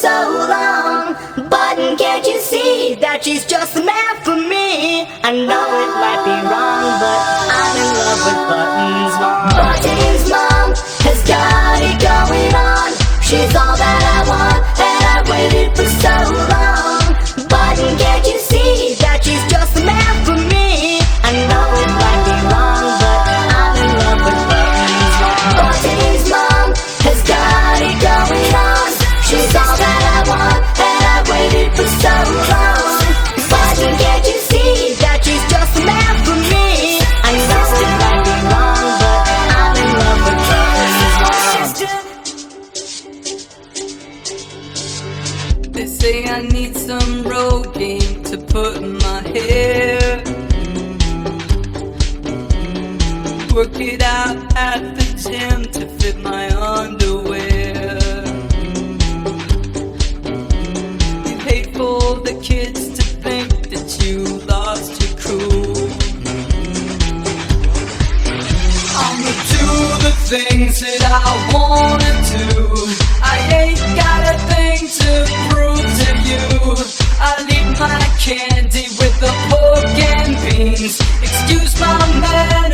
so long. But can't you see that she's just the man for me? I know it might be wrong, but I'm in love with Button's mom. Button's mom has got it going on. She's all that I want, and I've waited for so long. Button, can't you see that she's just the man for me? I know it might be wrong, but I'm in love with Button's mom. Button's mom has got it going on. She's all that I want, and I've waited for so long. Button, can't you see that she's just the man for me? I know it might be wrong, but I'm in love with Button's mom. They say I need some Rogaine to put in my hair. Work it out at the gym to fit my underwear. You hate for the kids to think that you lost your cool. I'ma do the things that I wanna do. I ain't got a thing to prove to you. I'll eat my candy with the pork and beans. Excuse my manners.